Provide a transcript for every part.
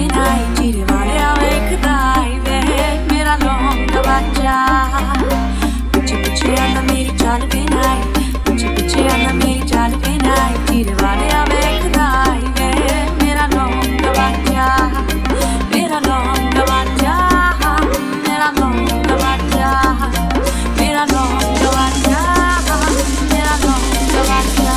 पेनाई चिरे वाले वेखदाई वे मेरा लौंगा बच्चा पीछे पीछे आना मेरी चाल पेनाई पीछे पीछे आना मेरी चाल पेनाई चिरे वाले वेखदाई वे मेरा लौंगा बच्चा मेरा लौंगा बच्चा मेरा लौंगा बच्चा मेरा लौंगा बच्चा मेरा लौंगा बच्चा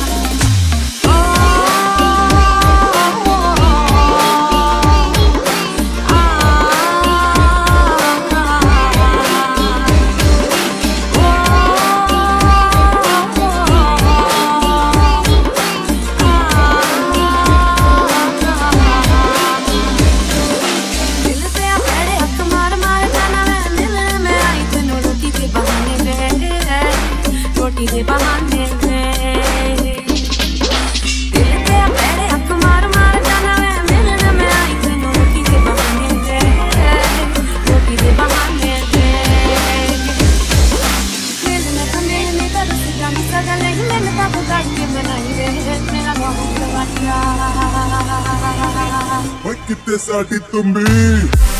दे बहाने दिल ते मेरे हक मार मार जाना मैं मिलने में आई तेनू रोटी दे बहाने रोटी दे बहाने मिलने तरस जानी सजा नहीं मैंने तब गाड़ के बनाई रे मेरा बहुत बच्चा कितने साड़ी तुम भी